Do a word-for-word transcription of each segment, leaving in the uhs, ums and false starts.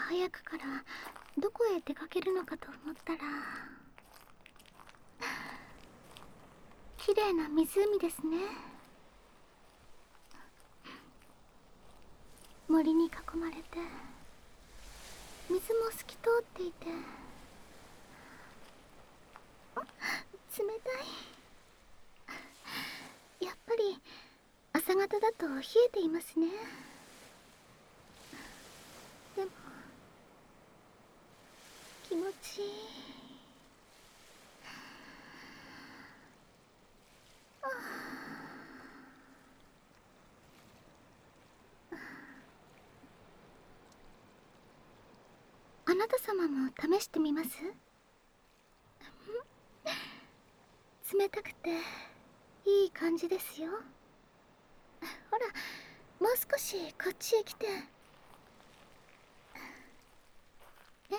早くからどこへ出かけるのかと思ったら、綺麗な湖ですね。森に囲まれて水も透き通っていて、冷たい。やっぱり朝方だと冷えていますね。でも気持ちいい。あなた様も試してみます？冷たくていい感じですよ。ほら、もう少しこっちへ来て。え？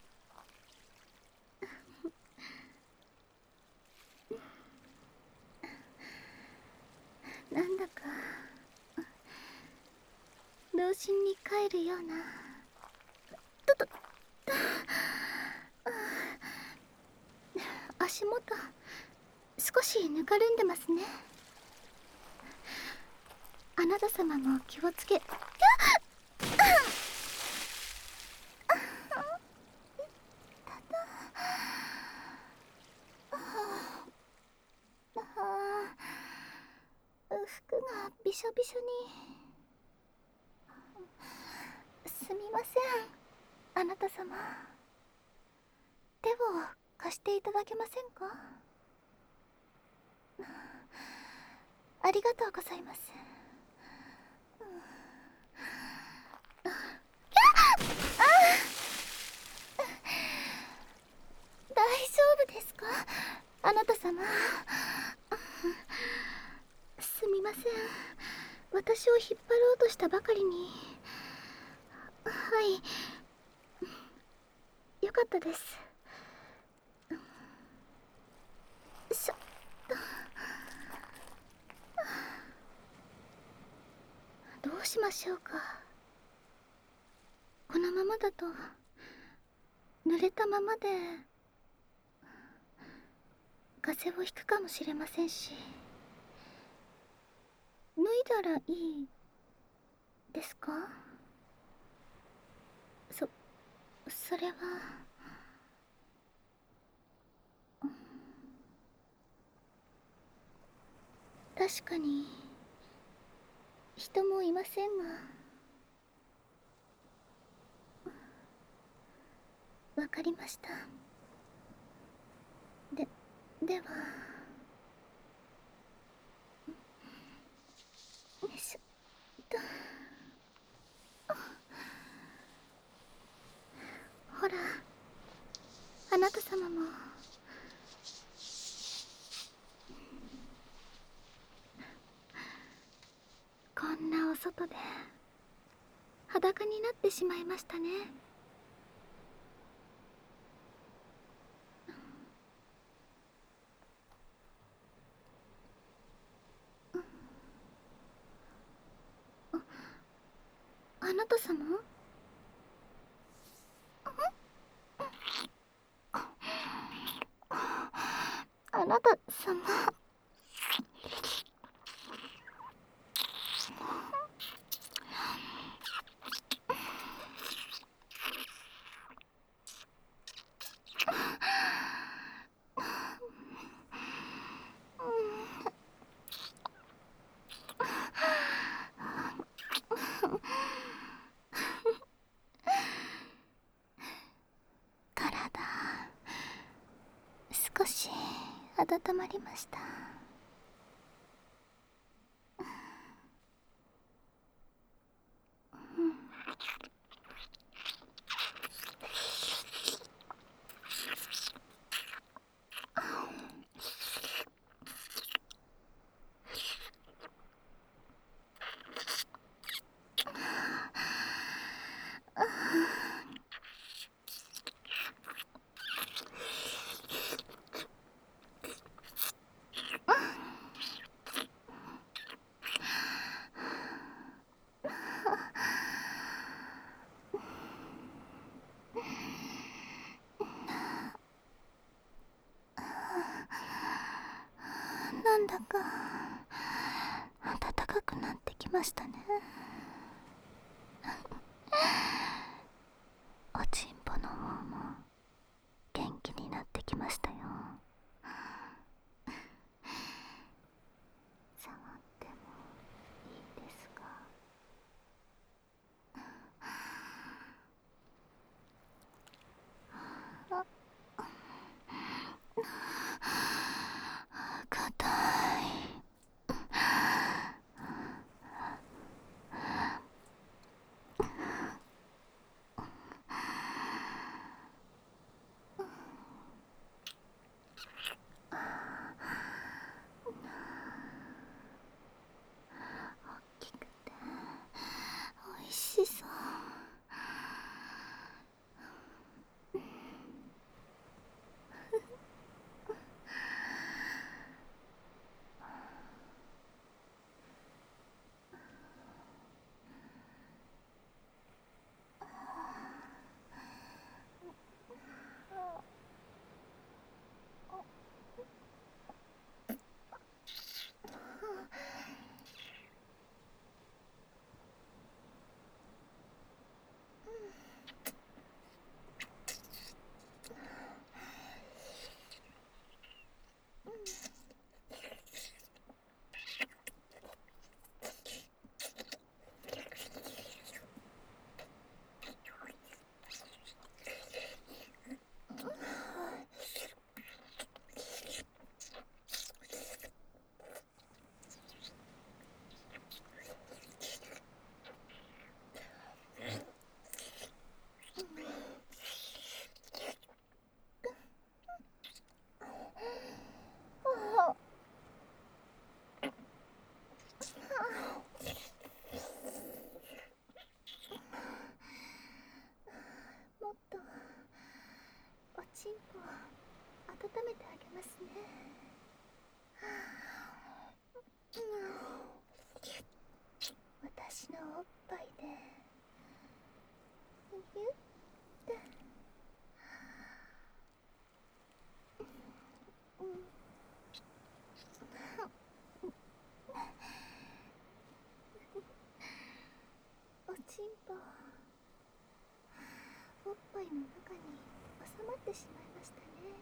なんだか童心に帰るような。とと足元少しぬかるんでますね。あなた様も気をつけ。服がびしょびしょに。すみません、あなた様。手を貸していただけませんか？ありがとうございます。大丈夫ですか、あなた様。すみません、私を引っ張ろうとしたばかりに。はい、よかったです。しょどうしましょうか。このままだと濡れたままで風邪をひくかもしれませんし。脱いだらいいですか？そそれは。確かに人もいませんが。わかりました。ででは。よいしょっと。ほら、あなた様も。こんなお外で裸になってしまいましたね。あ、あなた様？あなた様。体少し温まりました。 なんだか暖かくなってきましたね。おちんぽの方も元気になってきましたよ。触ってもいいですか？硬い。大きくておいしそう。もっとおちんぽ温めてあげますね。私のおっぱいでぎゅっておちんぽおっぱいの中に収まってしまいましたね。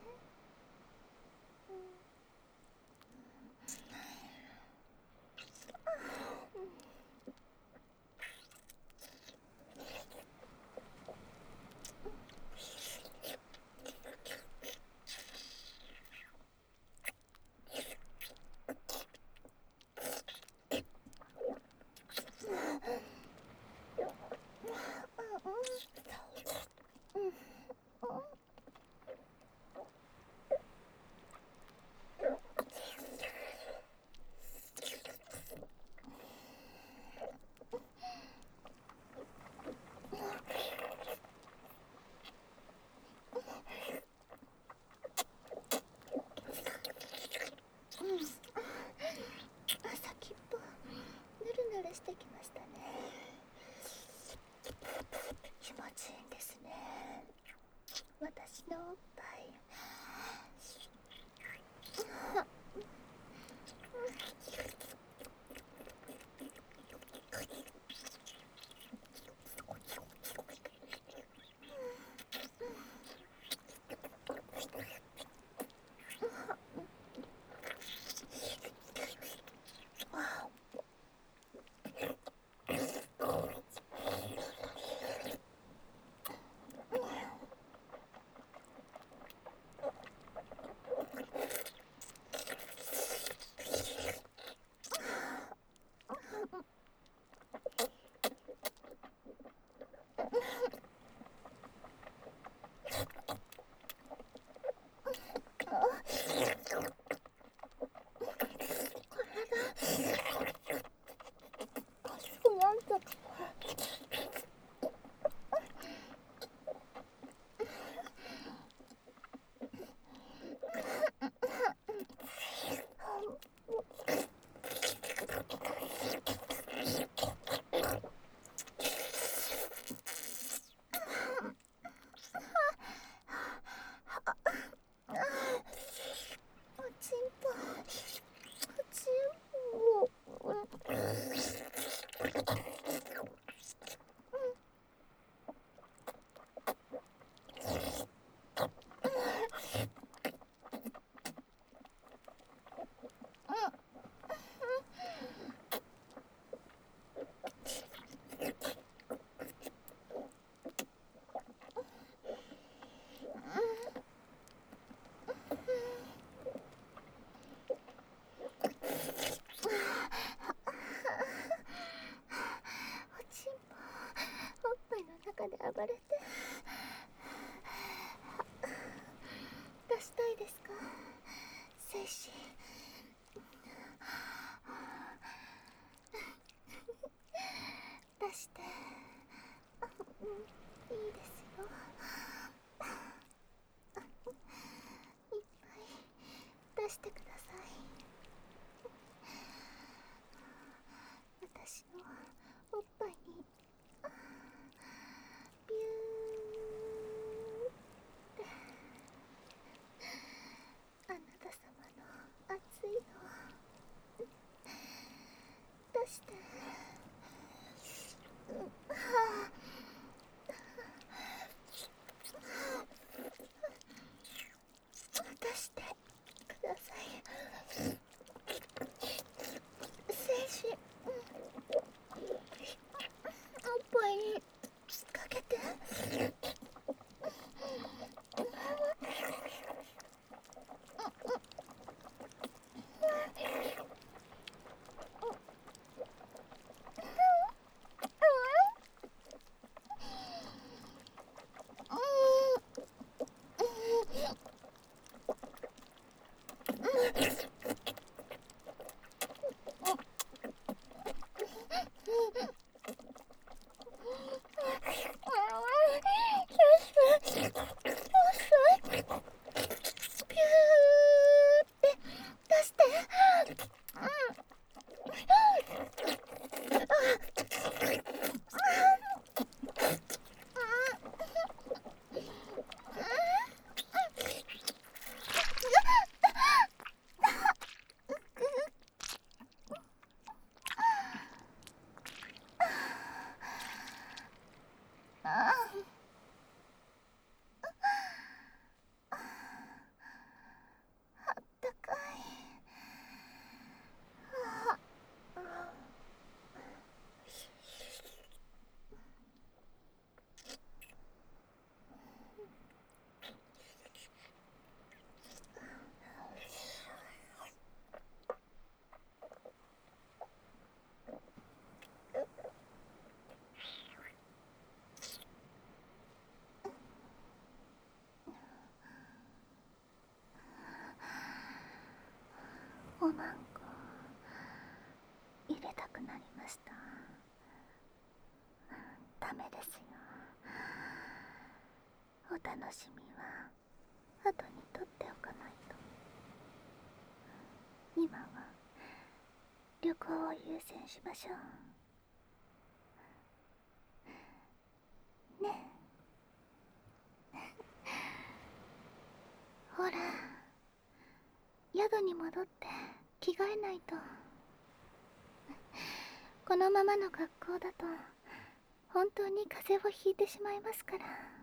うん、いいですよ。いっぱい出してください。私のおっぱいにビューってあなた様の熱いの出して、うん、はあ、出してください。精子、うん、おっぱいにかけて。おまんこ入れたくなりました。ダメですよ。お楽しみは後に取っておかないと。今は旅行を優先しましょうね。ほら、宿に戻って着替えないと。このままの格好だと本当に風邪をひいてしまいますから。